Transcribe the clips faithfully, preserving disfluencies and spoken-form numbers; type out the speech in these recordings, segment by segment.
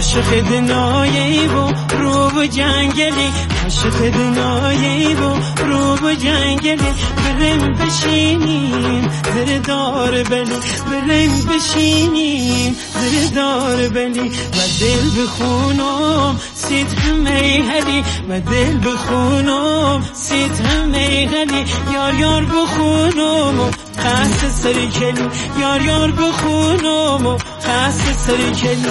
عاشق دنیایی و رو به جنگلی، عاشق دنیایی و رو به جنگلی، بریم بشینیم زیر دار بلی، بریم بشینیم زیر دار بلی، و دل بخونم ستم میهلی، و دل بخونم ستم میهلی، یار یار بخونم و قصد سرکلی، یار یار بخونم و قصد سرکلی.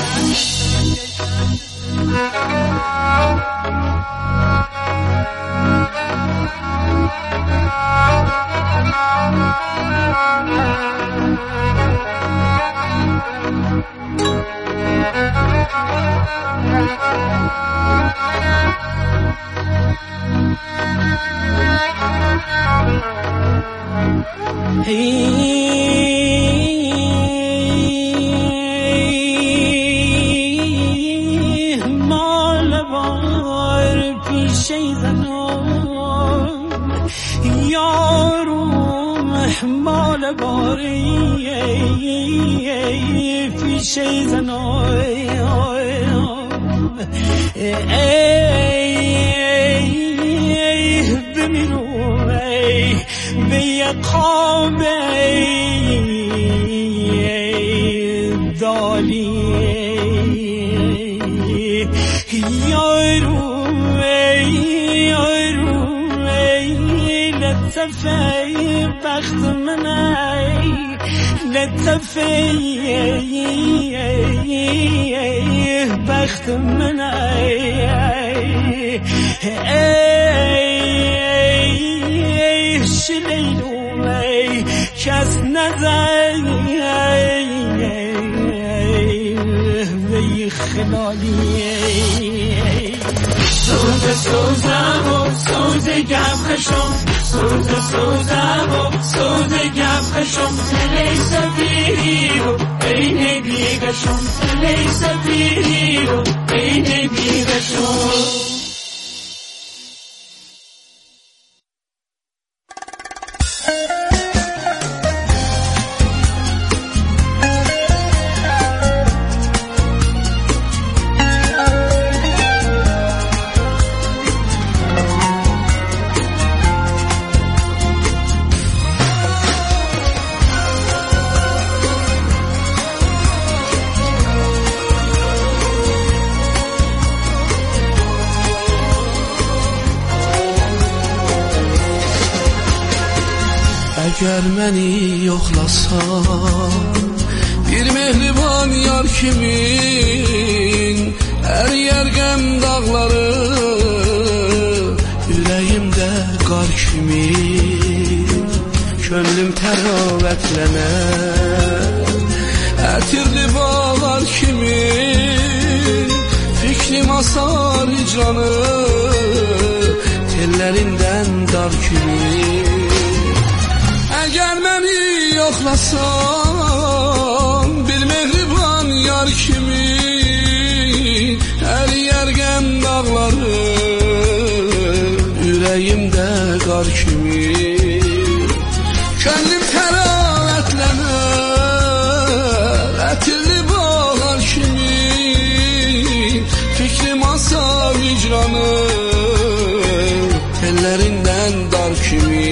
مال بار پیشه زنم یارم، مال باری پیشه زنم، بمیرم به یقام دالی، یارم یارم لطفه بخت من، لطفه بخت من، شلیلو کس نزد وی خلالی، سوز سوزم و سوز گم خشم، سوز سوزم و سوز گم خشم، تلی سفیری و این بیگشم، تلی سفیری و این بیگشم. Əgər məni yoxlasan bir mehriban yar kimin, əriyər qəm dağları ürəyimdə qar kimi, könlüm təravətlənər ətirli bağlar kimi, fikrim asar hicranı tellərindən dar kimi. Əgər məni yoxlasan bir mehriban yar kimi, əriyər qəm dağları ürəyimdə qar kimi, könlüm təravətlənər ətirli bağlar kimi, fikrim asar hicranı tellərindən dar kimi.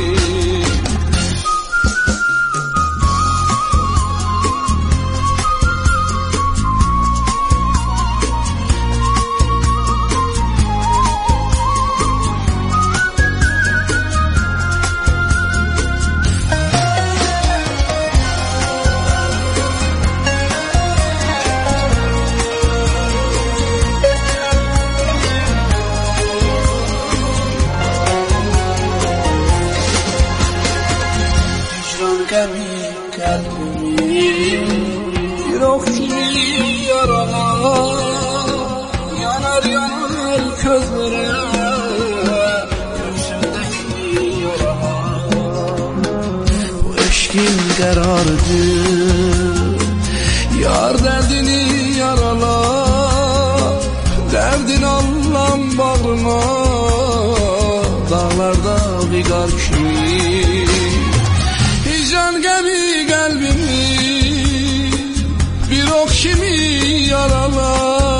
Qəmi qəlbimi yox kimi yaralar, yanar yanar közlərə gözümdəki yaralar. Bu eşqin qərarıdır, yar dərdini yaralar, dərdin Allah'ın bağrına, dağlarda bir qar kimi. Hicran qəmi qəlbimi bir ox kimi yaralar,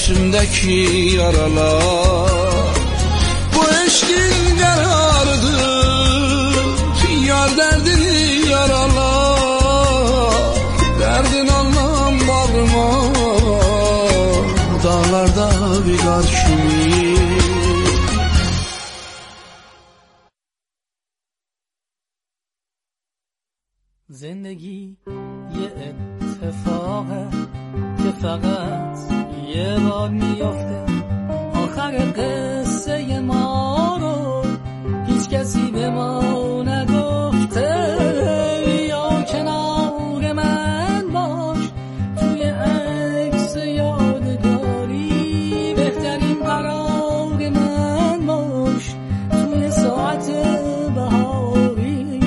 içimdeki yaralar. Bu eşkin karardır, yar derdini yaralar. Derdin anlam bağrıma, dağlarda bir kar kimi. زندگی یه اتفاقه که فقط یه بار میفته. آخر قصه ما رو هیچ کسی به ما نگفته. یا کنار من باش توی عکس یادگاری. بهترین قرار من باش توی ساعت بهاری.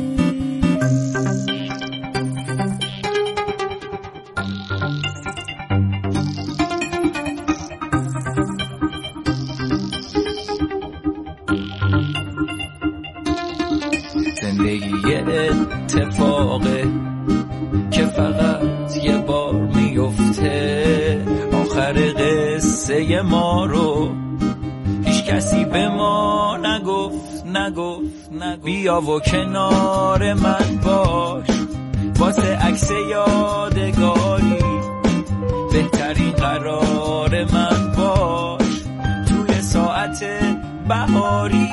زندگی اتفاقه که فقط یه بار میفته. آخر قصه ما رو هیچ کسی به ما نگفت نگفت نگفت. بیا و کنار من باش واسه عکس یادگاری. بهترین قرار من باش توی ساعت بهاری.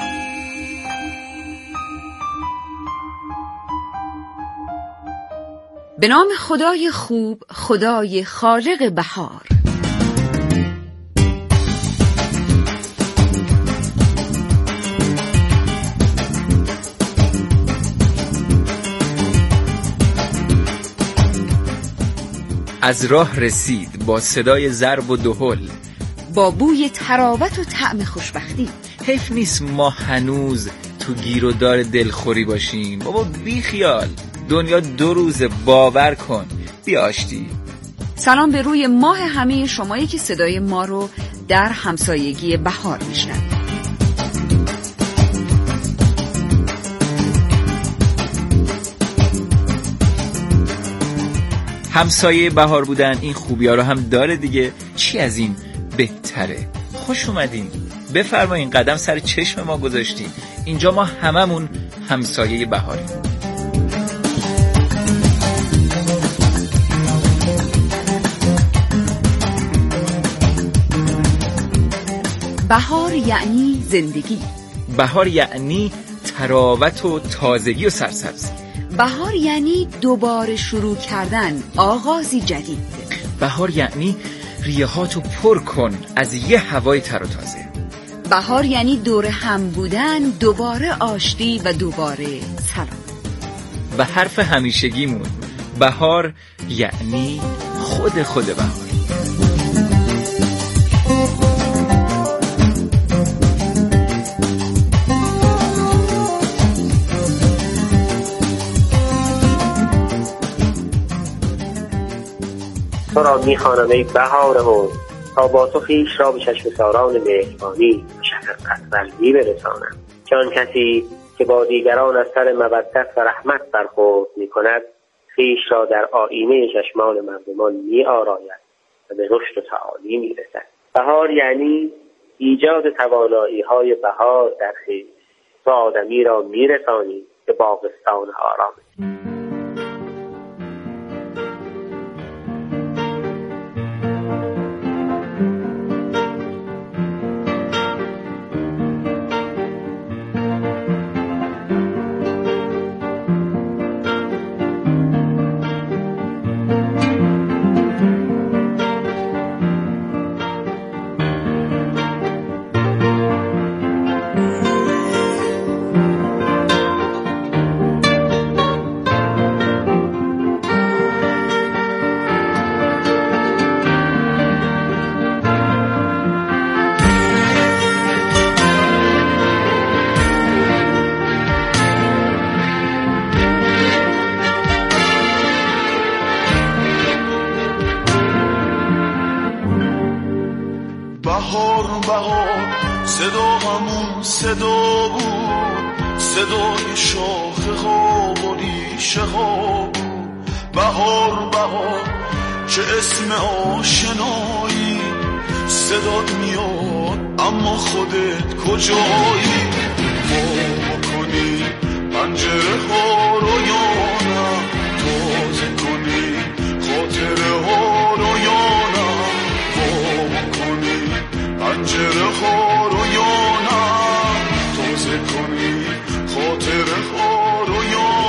به نام خدای خوب، خدای خالق بهار. از راه رسید با صدای ضرب و دهل، با بوی تراوت و طعم خوشبختی. حیف نیست ما هنوز تو گیر و دار دلخوری باشیم. بابا بی خیال، دنیا دو روزه، باور کن. بیا آشتی. سلام به روی ماه همه شمایی که صدای ما رو در همسایگی بهار میشنوید. همسایه بهار بودن این خوبی ها رو هم داره دیگه. چی از این بهتره؟ خوش اومدین، بفرمایین. قدم سر چشم ما گذاشتین. اینجا ما هممون همسایه بهاریم. بهار یعنی زندگی. بهار یعنی تراوت و تازگی و سرسبزی. بهار یعنی دوباره شروع کردن، آغازی جدید. بهار یعنی ریهاتو پر کن از یه هوای تر و تازه. بهار یعنی دور هم بودن، دوباره آشتی و دوباره سلام. به حرف همیشگیمون، بهار یعنی خود خود بهار. تو را میخوانم ای بهار عمر، تا با تو خویش را به چشم ساران مهربانی شفقت قلبی برسانم. که آن کسی که با دیگران از سر مودت و رحمت برخورد میکند، خویش را در آیینه چشمان مردمان میآراید و به رشد و تعالی میرسد. بهار یعنی ایجاد توانایی های بهار در خویش. تو آدمی را میرسانی به باغستان آرام. صدا همون صدا بود، صدای شاخه ها و ریشه ها بود. بهار بهار چه اسم آشنایی، صدات میاد اما خودت کجایی؟ وا بکنی پنجره ها رو یا نه، تازه کنی خاطره ها رو یا نه، وا بکنی پنجره ها رو یا نه، تازه کنی خاطره ها رو یا نه.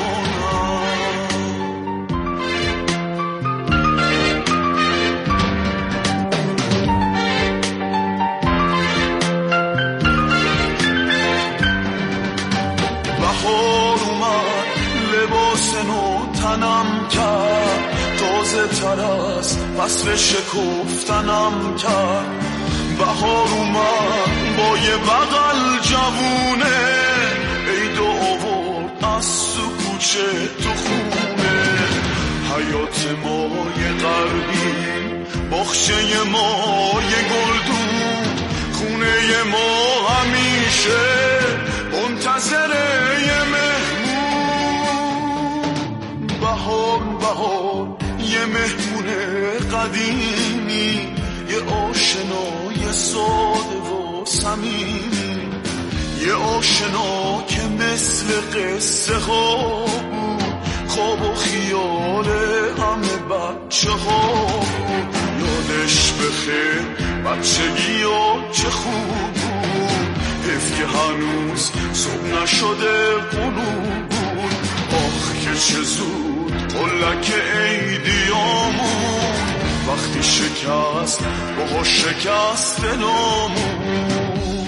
بهار اومد لباس نو تنم کرد، تازه تر از فصل شکفتنم کرد. بهار اومد با یه بغل جوونه، عید آورد از تو کوچه تو خونه. حیات ما یه غربی، باغچه ما یه گلدون، خونه ما همیشه منتظر یه مهمون. بهار بهار یه مهمون قدیمی، یه آشنای ساده و صمیمی، یه آشنا که مثل قصه ها بود، خواب و خیال همه بچه ها بود. یادش بخیر بچگی ها چه خوب بود، حیف که هنوز صبح نشده غروب بود. آخ که چه زود قلک عیدیامون، وقتی شکست با شکست نامون.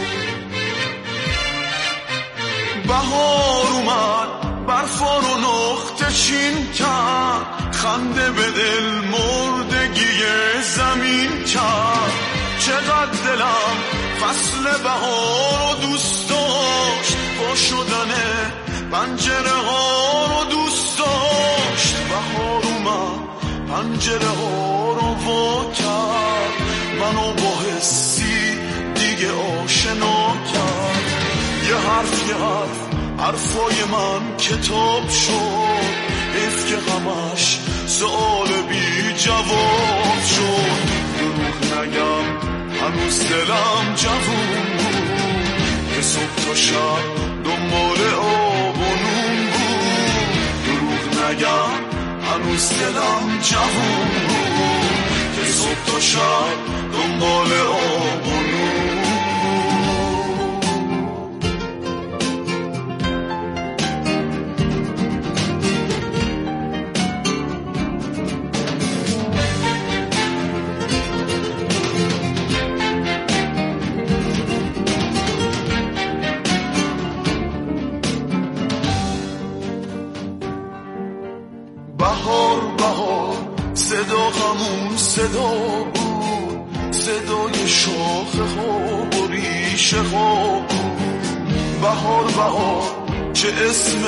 بهار اومد برفا رو نقطه چین کرد، خنده به دل مردگی زمین کرد. چقدر دلم فصل بهار رو دوست داشت، با شدن پنجره ها رو دوست داشت. بهار اومد پنجره ها رو وا کرد، منو با حسی دیگه آشنا کرد. یه حرف یه حرف حرفای من کتاب شد، حیف که همش سؤال بی جواب شد. دروغ نگم هنوز دلم جوون بود، که صبح تا شب دنبال آب و نون بود. دروغ نگم هنوز دلم جوون بود، که صبح تا شب دنبال آب و نون. بهار بهار صدا همون صدا بود، صدای شاخه ها و ریشه ها بود. بهار بهار چه اسم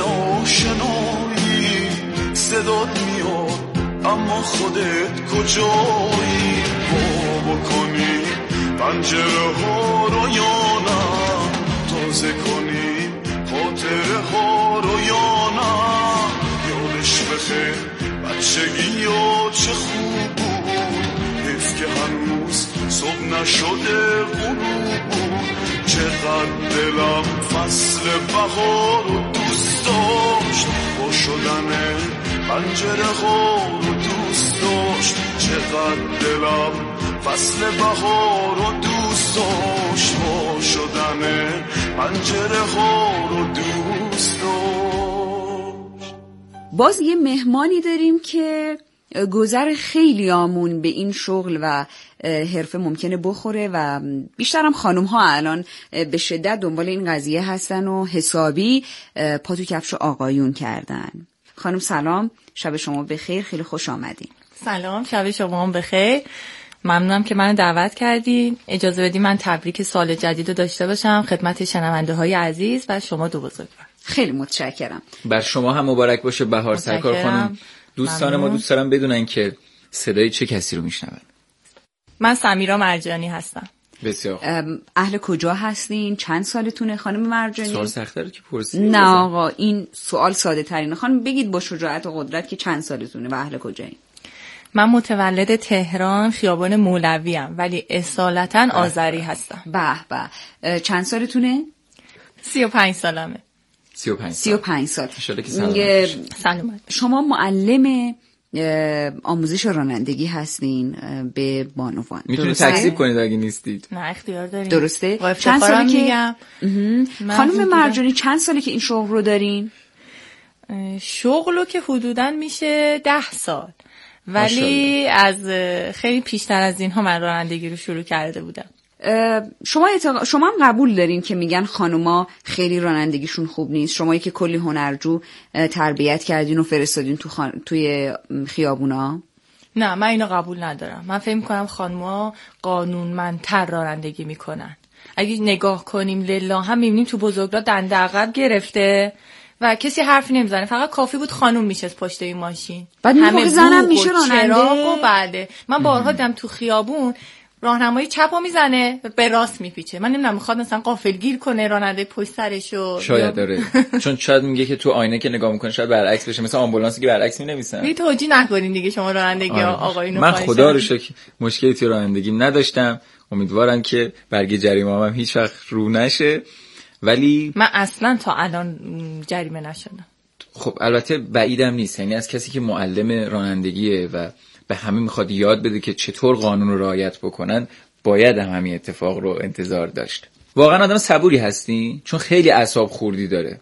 آشنایی، صدات میاد اما خودت کجایی؟ وا بکنی پنجره ها رو یا نه، تازه کنی خاطره ها رو یا نه. یادش بخیر بچگی ها چه خوب بود، حیف که هنوز صبح نشده غروب بود. چقدر دلم فصل بهار رو دوست داشت، با شدن پنجره ها رو دوست داشت. چقدر دلم فصل بهار رو دوست داشت، با شدن پنجره ها رو دوست داشت. باز یه مهمانی داریم که گذر خیلی آمون به این شغل و حرفه ممکنه بخوره و بیشترم خانوم ها الان به شدت دنبال این قضیه هستن و حسابی پا تو کفش آقایون کردن. خانم سلام، شب شما بخیر، خیلی خوش آمدین. سلام، شب شما هم بخیر. ممنونم که منو دعوت کردین. اجازه بدین من تبریک سال جدید رو داشته باشم خدمت شنونده های عزیز و شما دو بزرگوار. خیلی متشکرم. بر شما هم مبارک باشه بهار سرکار خانم. دوستان ممنون. ما دوست دارم بدونن که صدای چه کسی رو میشنون. من سمیرا مرجانی هستم. بسیار. اهل کجا هستین؟ چند سالتونه خانم مرجانی؟ سوال سخته رو که پرسید. نه آقا، این سوال ساده ترینه. خانم بگید با شجاعت و قدرت که چند سالتونه و اهل کجایین؟ من متولد تهران خیابان مولوی ام ولی اصالتا آذری هستم. به به. چند سالتونه؟ سی و پنج سالمه. سی و پنج سی و پنج سال. سال. سلامت. شما معلم آموزش رانندگی هستین به بانوان. میتونید تکذیب کنید اگه نیستید. نه اختیار دارین. درسته؟ چند ساله که خانم مرجانی چند ساله که این شغل رو دارین؟ شغلو که حدوداً میشه ده سال. ولی از خیلی پیشتر از اینها من رانندگی رو شروع کرده بودم. شما اتق... شما هم قبول دارین که میگن خانوما خیلی رانندگیشون خوب نیست؟ شمایی که کلی هنرجو تربیت کردین و فرستادین تو خان... توی خیابونا؟ نه من اینو قبول ندارم. من فکر می‌کنم خانوما قانونمندتر رانندگی میکنن. اگه نگاه کنیم لله هم میبینیم تو بزرگراه دنده عقب گرفته و کسی حرفی نمیزنه، فقط کافی بود خانوم میشست پشت این ماشین. بعد همه زنم میشه راننده. و بعده من بارها دیدم تو خیابون راهنمایی چپو میزنه به راست میپیچه. من نمیدونم میخواد مثلا غافلگیر کنه راننده پشت سرشو. شاید داره. چون شاید میگه که تو آینه که نگاه میکنه شاید برعکس بشه، مثلا آمبولانسی که برعکس مینویسن. بی توجیه نکنین دیگه شما رانندگی آقایونو. من خدا رو شکر مشکلی تو رانندگیم نداشتم. امیدوارم که برگ جریمه‌ام هم هیچ وقت رو نشه. ولی من اصلا تا الان جریمه نشدم. خب البته بعیدم نیست، یعنی از کسی که معلم رانندگیه و به همه میخواد یاد بده که چطور قانون رو رعایت بکنن، باید هم همین اتفاق رو انتظار داشت. واقعا آدم صبوری هستی؟ چون خیلی اعصاب خوردی داره.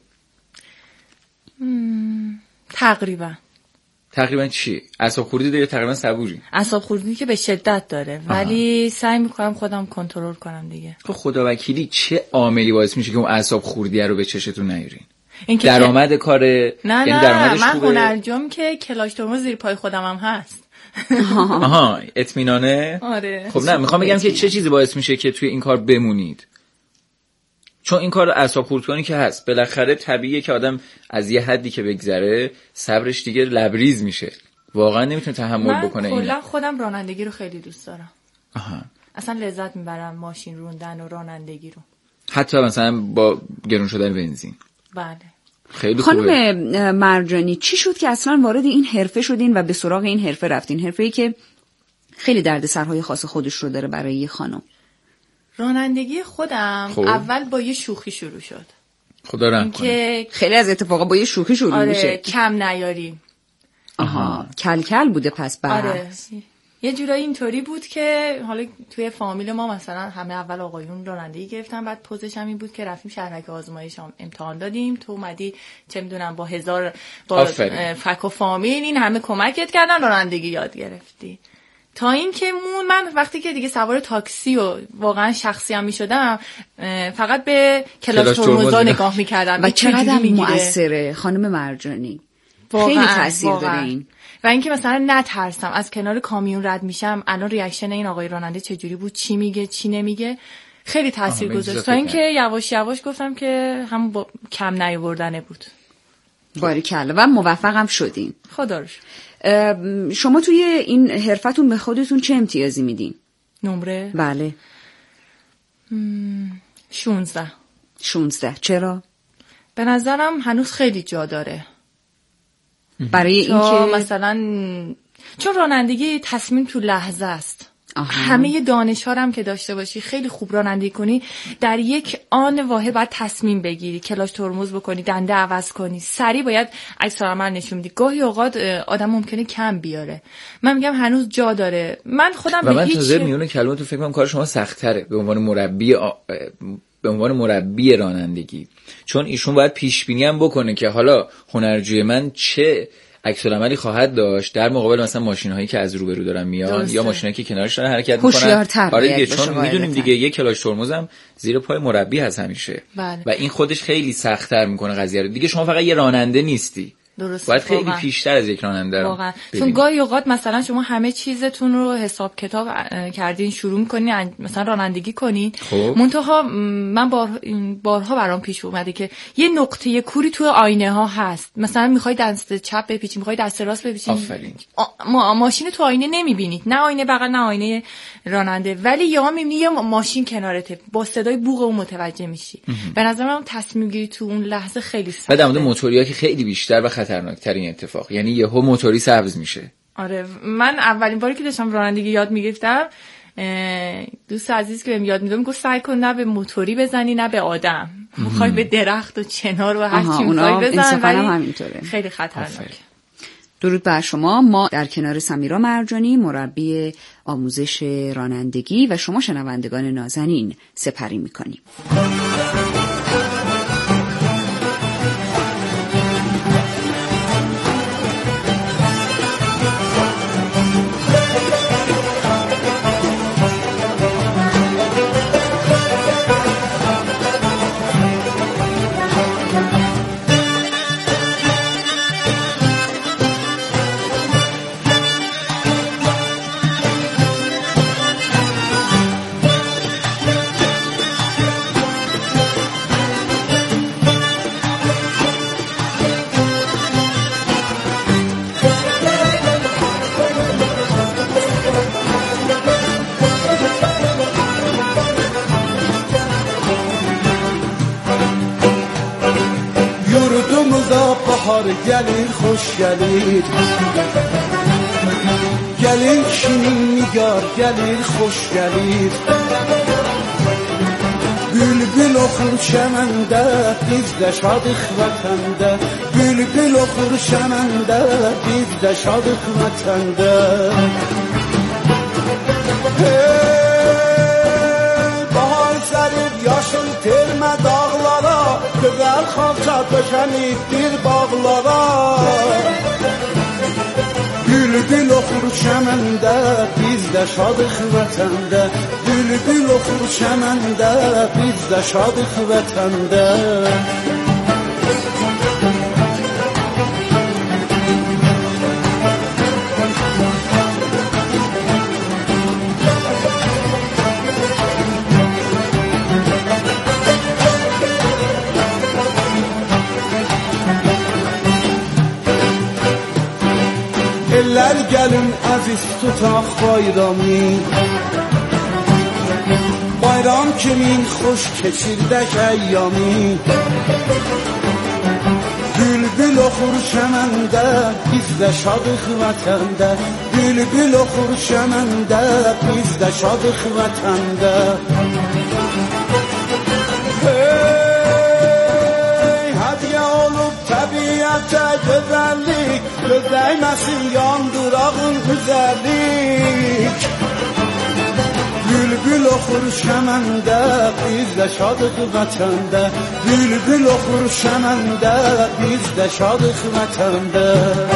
مم، تقریبا. تقریبا چی؟ اعصاب خوردی داره، تقریبا صبوری. اعصاب خوردی که به شدت داره، ولی آها. سعی میکنم خودم کنترل کنم دیگه. خب خدا وکیلی چه عاملی باعث میشه که اون اعصاب خوردی رو به چشتون نیارین؟ درآمد که... کاره؟ نه یعنی نه من هنرجوم که کلاش ترمز زیر پای خودم هم هست. آها اطمینانه؟ آره. خب نه میخوام بگم که چه چیزی باعث میشه که توی این کار بمونید؟ چون این کار اعصاب خردکنی که هست، بالاخره طبیعیه که آدم از یه حدی که بگذره صبرش دیگه لبریز میشه، واقعا نمیتونه تحمل بکنه. من کلا خودم رانندگی رو خیلی دوست دارم. آها. اصلا لذت میبرم ماشین روندن و رانندگی رو، حتی مثلا با گرون شدن بنزین. بله. خیلی خانم مرجانی چی شد که اصلا وارد این حرفه شدین و به سراغ این حرفه رفتین؟ حرفه‌ای که خیلی دردسرهای خاص خودش رو داره برای یه خانم. رانندگی خودم خوب. اول با یه شوخی شروع شد. خدا رحم کنه. که خیلی از اتفاقا با یه شوخی شروع آره میشه. کم نیاری. آها کل کل بوده پس بحث. آره. یه جورایی اینطوری بود که حالا توی فامیل ما مثلا همه اول آقایون رانندگی گرفتن، بعد پوزش هم این بود که رفتیم شهرک آزمایش هم امتحان دادیم، تو اومدی چه میدونم با هزار با فک و فامیل این همه کمکت کردن رانندگی یاد گرفتی. تا این که مون من وقتی که دیگه سوار تاکسی و واقعا شخصی هم میشدم فقط به کلاس ترمزا نگاه میکردم و چقدر مؤثره خانم مرجانی. خیلی تاثیر داره این. و اینکه مثلا نترسم از کنار کامیون رد میشم الان ریاکشن این آقای راننده چجوری بود، چی میگه چی نمیگه، خیلی تاثیر گذاشت. تا اینکه یواش یواش گفتم که هم با کم نیاوردنه بود. باریکلا. و موفقم شدین. خدا رو شکر. شما توی این حرفتون به خودتون چه امتیازی میدین؟ نمره؟ بله. شونزده. شونزده. چرا؟ به نظرم هنوز خیلی جا داره. برای اینکه مثلا چون رانندگی تصمیم تو لحظه است. آها. همه دانش ها هم که داشته باشی خیلی خوب رانندگی کنی، در یک آن واحد باید تصمیم بگیری، کلاش ترمز بکنی، دنده عوض کنی، سریع باید عکس العمل نشون بدی. گاهی اوقات آدم ممکنه کم بیاره. من میگم هنوز جا داره. من خودم و به من هیچ تازه میونه کلمات تو فکر کنم کار شما سخت تره به عنوان مربی آ... به عنوان مربی رانندگی، چون ایشون باید پیش بینی هم بکنه که حالا هنرجوی من چه عکس العملی خواهد داشت در مقابل مثلا ماشین‌هایی که از روبرو دارن میان یا ماشینایی که کنارش دارن حرکت میکنن. آره دیگه، چون میدونیم دیگه یک کلاش ترمزم زیر پای مربی هست همیشه. بله. و این خودش خیلی سخت‌تر میکنه قضیه رو. دیگه شما فقط یه راننده نیستی، درست. باید خیلی پیشتر از یک راننده رو واقعا. چون گاهی اوقات مثلا شما همه چیزتون رو حساب کتاب کردین شروع می‌کنین مثلا رانندگی کنین، خب. منتها من بار بارها برام پیش اومده که یه نقطه کوری تو آینه ها هست، مثلا می‌خوای دست چپ بپیچی، می‌خوای دست راست بپیچی، آفرین. ما ماشین تو آینه نمی‌بینید، نه آینه بغل نه آینه راننده، ولی یا می‌بینی یه ماشین کنارته با صدای بوق اون متوجه میشی. به نظر من تصمیم گیری تو اون لحظه خیلی سخته. بعد در مورد موتوریا که خیلی بیشتر و خطرناکتر این اتفاق، یعنی یهو موتوری سبز میشه آره من اولین باری که داشتم رانندگی یاد میگرفتم دوست عزیز که بهم یاد میداد میگفت سعی کن نه به موتوری بزنی نه به آدم، میخوای به درخت و چنار و هر چی میخوای بزن، ولی خیلی خطرناکه. درود بر شما. ما در کنار سمیرا مرجانی مربی آموزش رانندگی و شما شنوندگان نازنین سپری میکنیم. Bahar gelir hoş gelir, gelir kimin nigar gelir hoş gelir. Bülbül okur çemende biz de şadık vatanda, bülbül okur çemende biz de şadık vatanda. Hey, bahar serip yaşıl terme dağlara, güzel xalça döşenibdir bağlara. Bülbül okur çəməndə biz də şadıq vətəndə, bülbül okur çəməndə biz də şadıq vətəndə. Eller gelin aziz tutaq bayramı, bayram kimin xoş keçirdək əyyamı. Bülbül oxur çəməndə biz də şadıq vətəndə, bülbül oxur çəməndə biz də şadıq vətəndə. Hey, hədiyyə olub təbiətə gözəllik, göz dəyməsin yandırağın güzəllik. Bülbül oxur çəməndə biz də şadıq vətəndə, bülbül oxur çəməndə biz də şadıq vətəndə.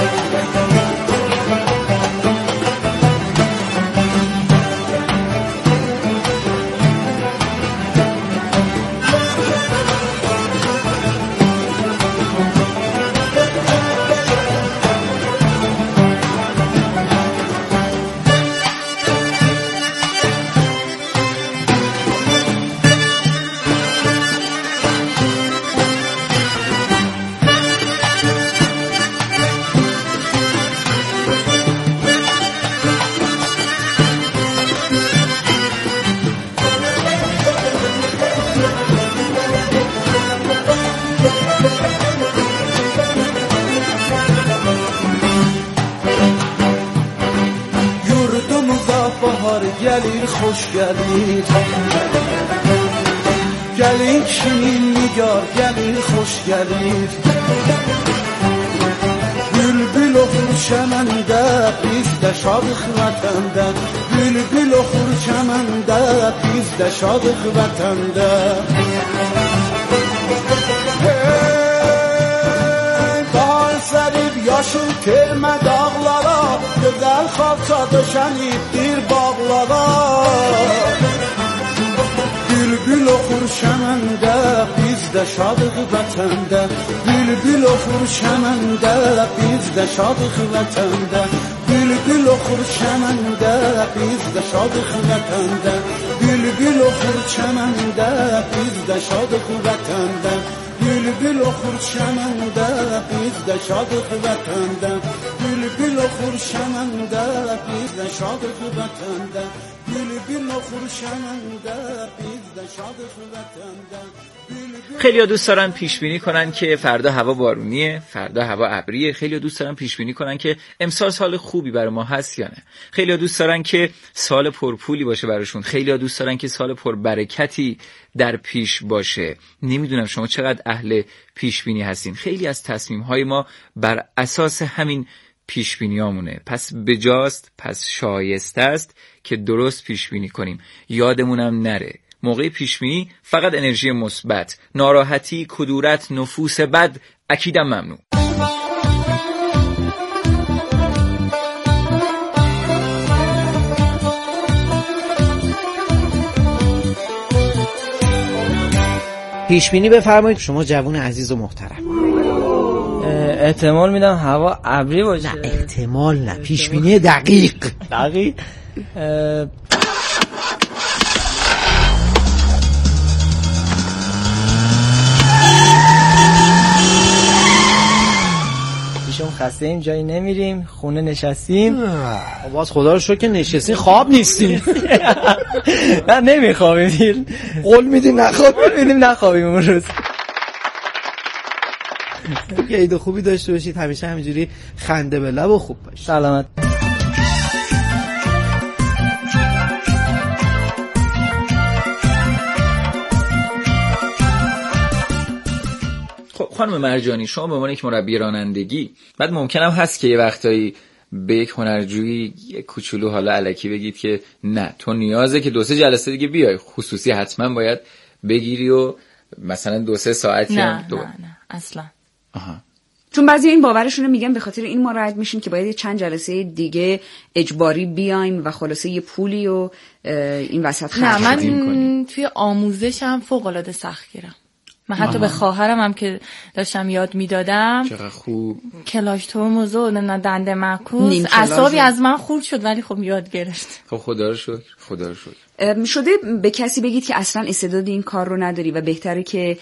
Bahar gelir hoş gelir, gelin kimin nigar gelir hoş gelir. Bülbül oxur çəməndə biz də şadıq vətəndə, bülbül oxur çəməndə biz də şadıq vətəndə. Hey, bahar sərib yaşıl termə dağlara, gözəl xalça döşənibdir bağlara. Bülbül oxur çəməndə biz də şadıq vətəndə, bülbül oxur çəməndə biz də şadıq vətəndə, bülbül oxur çəməndə biz də şadıq vətəndə, bülbül oxur çəməndə biz də şadıq vətəndə, bülbül oxur çəməndə biz də şadıq vətəndə, bülbül oxur çəməndə biz də şadıq vətəndə. بلبل و خورشنده بیزده شادق وطنده. خیلی ها دوست دارن پیش بینی کنن که فردا هوا بارونیه، فردا هوا ابریه. خیلی ها دوست دارن پیش بینی کنن که امسال سال خوبی برای ما هست یا نه. خیلی ها دوست دارن که سال پرپولی باشه براشون. خیلی ها دوست دارن که سال پربرکتی در پیش باشه. نمیدونم شما چقدر اهل پیش بینی هستین. خیلی از تصمیم های ما بر اساس همین پیش بینیامونه. پس بجاست، پس شایسته است که درست پیش بینی کنیم. یادمونم نره موقع پیشبینی فقط انرژی مثبت، ناراحتی، کدورت، نفوس بد اکیدم ممنوع. پیشبینی بفرمایید شما جوون عزیز و محترم. احتمال میدم هوا ابری باشه. نه احتمال نه، پیشبینی دقیق. دقیق شما خسته ایم جایی نمیریم، خونه نشستیم. باز خدا رو شکر که نشستیم، خواب نیستیم. نه نمیخوابیم، قول میدیم نخوابیم. قول میدیم نخوابیم اون روز. یه عید خوبی داشته باشید، همیشه همینجوری خنده به لب و خوب باشید. سلامت. خانم مرجانی، شما به عنوان یک مربی رانندگی بعد ممکنم هست که یه وقتایی به یک هنرجویی یک کوچولو حالا الکی بگید که نه تو نیازه که دو سه جلسه دیگه بیای، خصوصی حتما باید بگیری و مثلا دو سه ساعتی نه هم دو... نه نه اصلا. آها. چون بعضی این باورشونه میگن به خاطر این ما رد میشیم که باید یه چند جلسه دیگه اجباری بیایم و خلاصه یه پولی و این وسط خرج کنیم. نه من توی آموزشم فوق العاده سخت گیرم. من حتی آها. به خواهرم هم که داشتم یاد میدادم چقدر خوب کلاش ترمز و نه دنده معکوس اعصابی از من خورد شد، ولی خب یاد گرفت. خب خدا رو شکر، خدا رو شکر. شده به کسی بگید که اصلا استعداد این کار رو نداری و بهتره که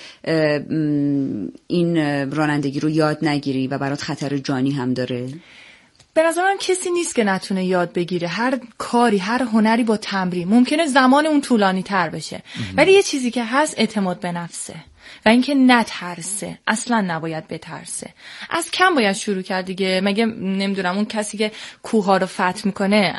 این رانندگی رو یاد نگیری و برات خطر جانی هم داره؟ به نظرم کسی نیست که نتونه یاد بگیره. هر کاری، هر هنری با تمرین ممکنه زمان اون طولانی تر بشه، ولی یه چیزی که هست اعتماد به نفسه و اینکه نترسه. اصلا نباید بترسه. از کم باید شروع کرد دیگه. مگه نمیدونم اون کسی که کوه رو فتح میکنه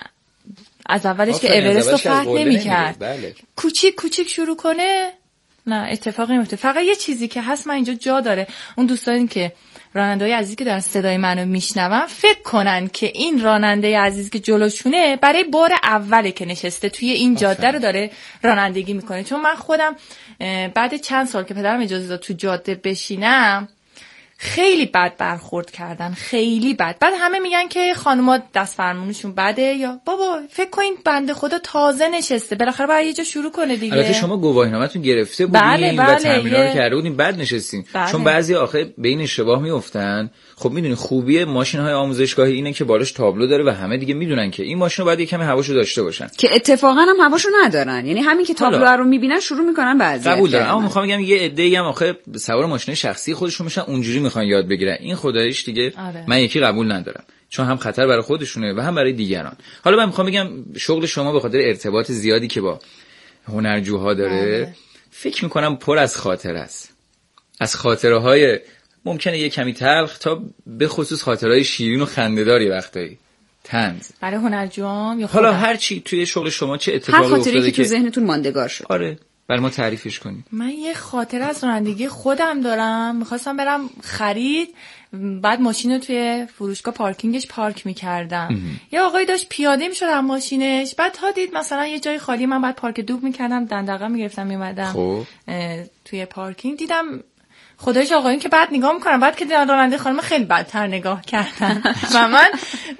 از اولش که اورست رو فتح نمیکرد، بله. کوچیک کوچیک شروع کنه نه اتفاقی نمیفته. فقط یه چیزی که هست من اینجا جا داره اون دوستانی که راننده‌های عزیزی که دارن صدای منو میشنون فکر کنن که این راننده عزیز که جلوشونه برای بار اوله که نشسته توی این جاده رو داره رانندگی میکنه. چون من خودم بعد چند سال که پدرم اجازه داد تو جاده بشینم خیلی بد برخورد کردن، خیلی بد. بعد همه میگن که خانوما دست فرمونشون بده، یا بابا فکر کن بنده خدا تازه نشسته بالاخره باید یه جا شروع کنه دیگه. البته شما گواهینامه‌تون گرفته بودین بله بله و تمرین‌ها رو کرده بودین بعد نشستین. بله. چون بعضی آخه به این اشتباه میافتن. خب میدونین خوبی ماشین‌های آموزشگاهی اینه که بالاش تابلو داره و همه دیگه میدونن که این ماشینو باید یه کمی هواشو داشته باشن، که اتفاقا هم هواشو ندارن. یعنی همین که تابلو رو میبینن شروع میکنن بعضی. قبول دارم، اما میخوام بگم یه عده‌ای هم آخه سوار ماشین شخصی خودشون میشن اونجوری میخوان یاد بگیرن. این خداییش دیگه آره. من یکی قبول ندارم، چون هم خطر برای خودشونه و هم برای دیگران. حالا من میخوام بگم شغل شما به خاطر ارتباط زیادی که با هنرجوها داره آره. فکر میکنم پر از خاطره است، از خاطره های ممکنه یه کمی تلخ تا به خصوص خاطرهای شیرین و خنده‌داری وقتایی طنز برای هنرجوام یا حالا هر چی توی شغل شما چه اتفاقی افتاده هر خاطری که تو ذهنتون ماندگار شد. آره برای ما تعریفش کنید. من یه خاطره از رانندگی خودم دارم. میخواستم برم خرید، بعد ماشین رو توی فروشگاه پارکینگش پارک میکردم. یه آقایی داشت پیاده میشد از ماشینش، بعد تا دید مثلا یه جای خالی، من بعد پارک دوب میکردم دندقه میگرفتم میمدم خب. توی پارکینگ دیدم خدایش آقایون که بعد نگاه میکنم، بعد که دیدم راننده خانم خیلی بدتر نگاه کردن و من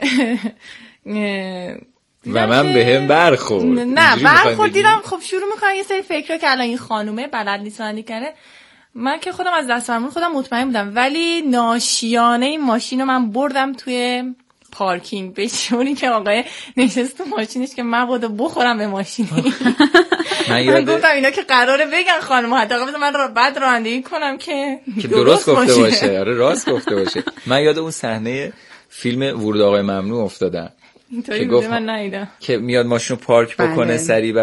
و من به هم برخورد. نه برخورد دیدم خب شروع میکنن یه سری فکرها که الان این خانومه بلد نیست رانندگی کنه. من که خودم از دست فرمون خودم مطمئن بودم، ولی ناشیانه این ماشین رو من بردم توی پارکینگ به شونی که آقای نشست تو ماشینش که من بودو بخورم به ماشین. من گفتم اینا که قراره بگن خانم حداقل بذار من رو بعد رانندگی کنم که که درست گفته باشه. آره راست گفته باشه. من یاد اون صحنه فیلم ورود آقای ممنوع افتادم اینطوری بوده من ندیدم که میاد ماشینو پارک بکنه بله. سریع